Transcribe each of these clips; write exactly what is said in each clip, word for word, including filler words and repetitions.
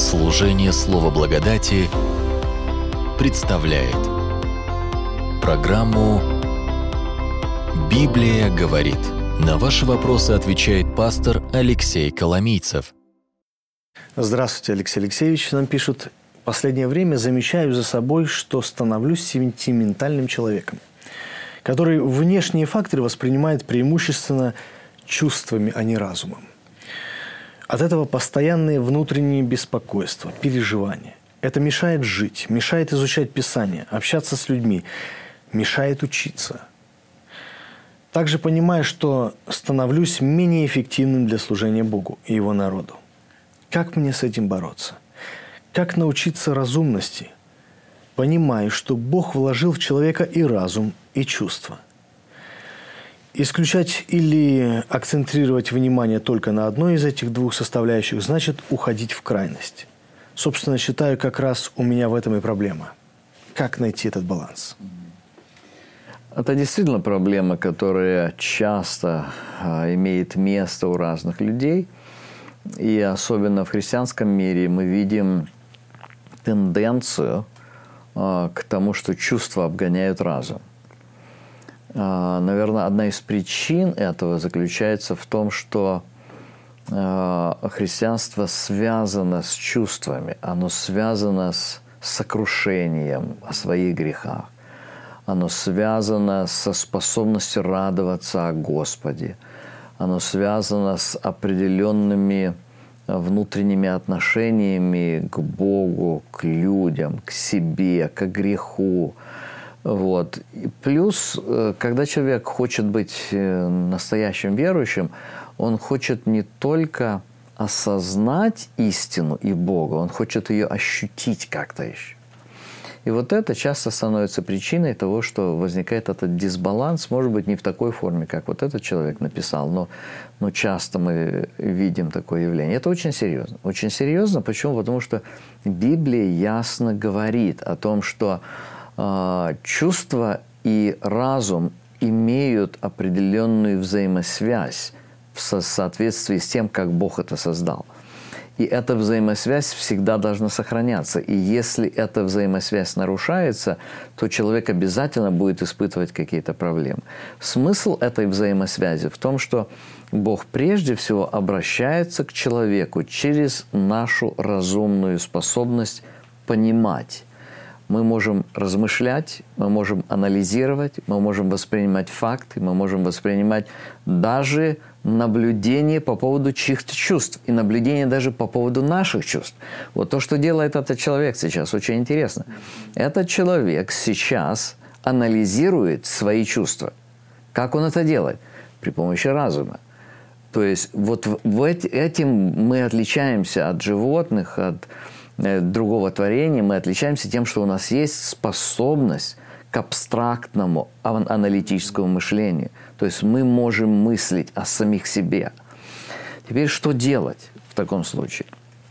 Служение Слова Благодати представляет программу «Библия говорит». На ваши вопросы отвечает пастор Алексей Коломийцев. Здравствуйте, Алексей Алексеевич. Нам пишут: в последнее время замечаю за собой, что становлюсь сентиментальным человеком, который внешние факторы воспринимает преимущественно чувствами, а не разумом. От этого постоянные внутренние беспокойства, переживания. Это мешает жить, мешает изучать Писание, общаться с людьми, мешает учиться. Также понимаю, что становлюсь менее эффективным для служения Богу и Его народу. Как мне с этим бороться? Как научиться разумности? Понимаю, что Бог вложил в человека и разум, и чувства. Исключать или акцентрировать внимание только на одной из этих двух составляющих значит уходить в крайность. Собственно, считаю, как раз у меня в этом и проблема. Как найти этот баланс? Это действительно проблема, которая часто а, имеет место у разных людей. И особенно в христианском мире мы видим тенденцию а, к тому, что чувства обгоняют разум. А, наверное, одна из причин этого заключается в том, что а, христианство связано с чувствами, оно связано с сокрушением о своих грехах. Оно связано со способностью радоваться о Господе. Оно связано с определенными внутренними отношениями к Богу, к людям, к себе, к греху. Вот. И плюс, когда человек хочет быть настоящим верующим, он хочет не только осознать истину и Бога, он хочет ее ощутить как-то еще. И вот это часто становится причиной того, что возникает этот дисбаланс, может быть, не в такой форме, как вот этот человек написал, но, но часто мы видим такое явление. Это очень серьезно. Очень серьезно. Почему? Потому что Библия ясно говорит о том, что э, чувства и разум имеют определенную взаимосвязь в со- соответствии с тем, как Бог это создал. И эта взаимосвязь всегда должна сохраняться. И если эта взаимосвязь нарушается, то человек обязательно будет испытывать какие-то проблемы. Смысл этой взаимосвязи в том, что Бог прежде всего обращается к человеку через нашу разумную способность понимать. Мы можем размышлять, мы можем анализировать, мы можем воспринимать факты, мы можем воспринимать даже наблюдение по поводу чьих-то чувств и наблюдение даже по поводу наших чувств. Вот то, что делает этот человек сейчас, очень интересно. Этот человек сейчас анализирует свои чувства. Как он это делает? При помощи разума. То есть вот в этим мы отличаемся от животных, от другого творения, мы отличаемся тем, что у нас есть способность к абстрактному аналитическому мышлению. То есть мы можем мыслить о самих себе. Теперь что делать в таком случае?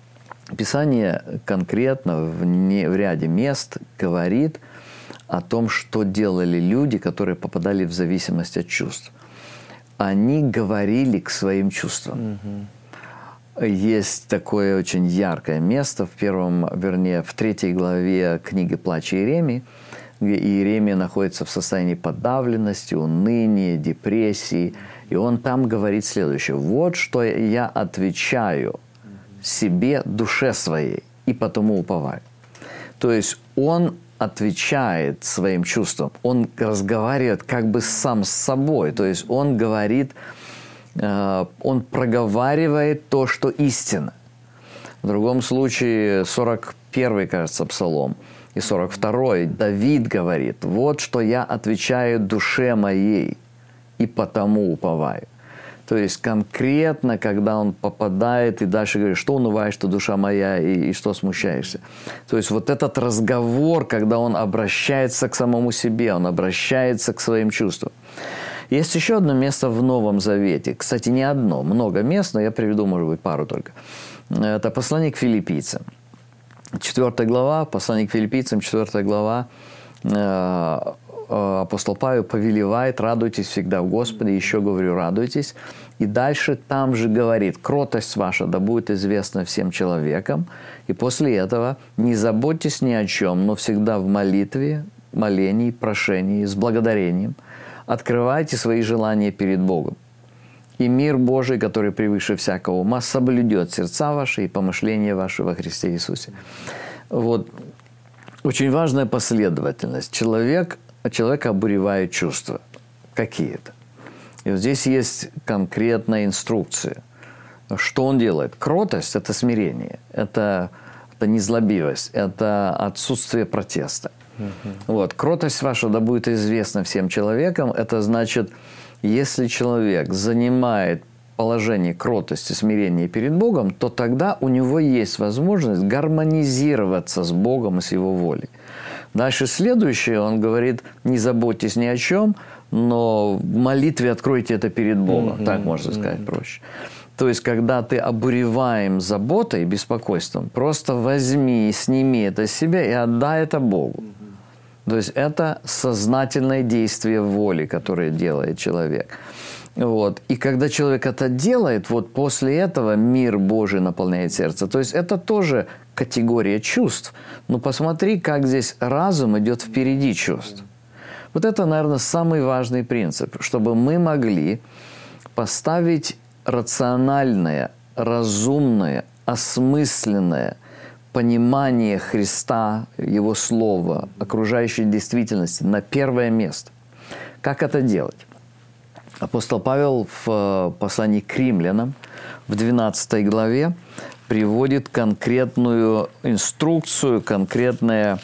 Писание конкретно в, не, в ряде мест говорит о том, что делали люди, которые попадали в зависимость от чувств. Они говорили к своим чувствам. Mm-hmm. Есть такое очень яркое место в первом, вернее, в третьей главе книги «Плач Иеремии», где Иеремия находится в состоянии подавленности, уныния, депрессии. И он там говорит следующее: «Вот что я отвечаю себе, душе своей, и потому уповаю». То есть он отвечает своим чувствам, он разговаривает как бы сам с собой. То есть он говорит, он проговаривает то, что истина. В другом случае, сорок первый, кажется, псалом, и сорок второй, Давид говорит: «Вот что я отвечаю душе моей, и потому уповаю». То есть конкретно, когда он попадает и дальше говорит: «Что унываешь, что душа моя, и, и что смущаешься». То есть вот этот разговор, когда он обращается к самому себе, он обращается к своим чувствам. Есть еще одно место в Новом Завете. Кстати, не одно, много мест, но я приведу, может быть, пару только. Это послание к филиппийцам. Четвертая глава, послание к филиппийцам, четвертая глава. Апостол Павел повелевает: радуйтесь всегда в Господе, еще говорю, радуйтесь. И дальше там же говорит: кротость ваша да будет известна всем человекам. И после этого не заботьтесь ни о чем, но всегда в молитве, молении, прошении, с благодарением открывайте свои желания перед Богом. И мир Божий, который превыше всякого ума, соблюдет сердца ваши и помышления ваши во Христе Иисусе. Вот. Очень важная последовательность. Человек, человека обуревают чувства какие-то. И вот здесь есть конкретная инструкция. Что он делает? Кротость – это смирение, это, это незлобивость, это отсутствие протеста. Uh-huh. Вот. Кротость ваша да будет известна всем человекам. Это значит, если человек занимает положение кротости, смирения перед Богом, то тогда у него есть возможность гармонизироваться с Богом и с Его волей. Дальше следующее, он говорит: не заботьтесь ни о чем, но в молитве откройте это перед Богом. Mm-hmm. Так можно сказать проще. То есть, когда ты обуреваем заботой, беспокойством, просто возьми, сними это с себя и отдай это Богу. Mm-hmm. То есть, это сознательное действие воли, которое делает человек. Вот. И когда человек это делает, вот после этого мир Божий наполняет сердце. То есть, это тоже категория чувств. Но посмотри, как здесь разум идет впереди чувств. Вот это, наверное, самый важный принцип, чтобы мы могли поставить рациональное, разумное, осмысленное понимание Христа, Его Слова, окружающей действительности на первое место. Как это делать? Апостол Павел в послании к римлянам в двенадцатой главе приводит конкретную инструкцию, конкретное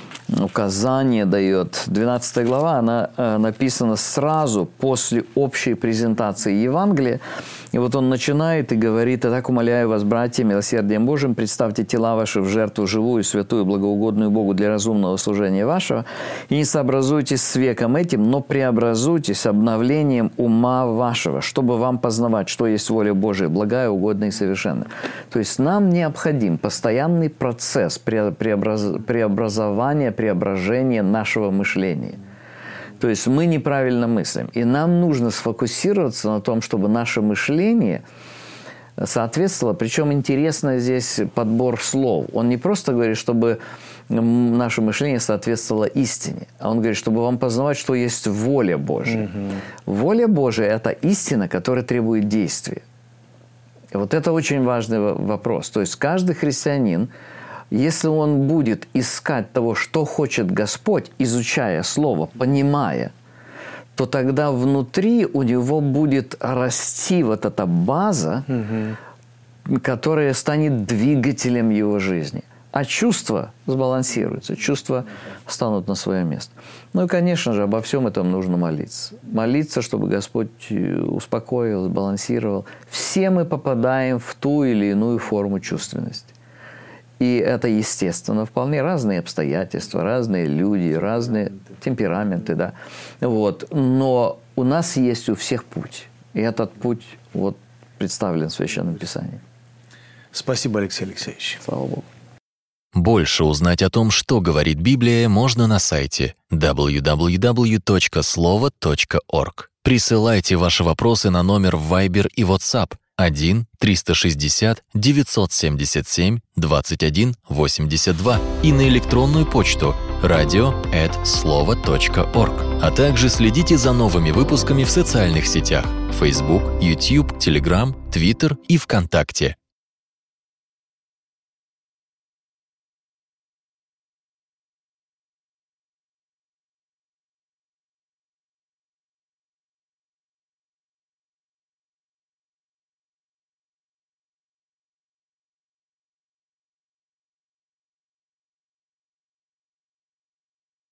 указание дает. двенадцатая глава, она э, написана сразу после общей презентации Евангелия. И вот он начинает и говорит: «Итак, умоляю вас, братья, милосердием Божьим, представьте тела ваши в жертву живую, святую, благоугодную Богу для разумного служения вашего, и не сообразуйтесь с веком этим, но преобразуйтесь обновлением ума вашего, чтобы вам познавать, что есть воля Божия, благая, угодная и совершенная». То есть нам необходим постоянный процесс преобраз... преобразования, преображения нашего мышления. То есть мы неправильно мыслим. И нам нужно сфокусироваться на том, чтобы наше мышление соответствовало. Причем интересно здесь подбор слов. Он не просто говорит, чтобы наше мышление соответствовало истине, а он говорит, чтобы вам познавать, что есть воля Божия. Mm-hmm. Воля Божия – это истина, которая требует действия. И вот это очень важный вопрос. То есть каждый христианин, если он будет искать того, что хочет Господь, изучая Слово, понимая, то тогда внутри у него будет расти вот эта база, угу. которая станет двигателем его жизни. А чувства сбалансируются, чувства станут на свое место. Ну и, конечно же, обо всем этом нужно молиться. Молиться, чтобы Господь успокоил, сбалансировал. Все мы попадаем в ту или иную форму чувственности. И это естественно, вполне разные обстоятельства, разные люди, разные темпераменты, да. Вот. Но у нас есть у всех путь. И этот путь вот представлен в Священном Писании. Спасибо, Алексей Алексеевич. Слава Богу. Больше узнать о том, что говорит Библия, можно на сайте дабл ю дабл ю дабл ю точка слово точка орг. Присылайте ваши вопросы на номер в Viber и WhatsApp один триста шестьдесят девятьсот семьдесят семь двадцать один восемьдесят два и на электронную почту радио эт слово точка орг. А также следите за новыми выпусками в социальных сетях Facebook, YouTube, Telegram, Twitter и ВКонтакте.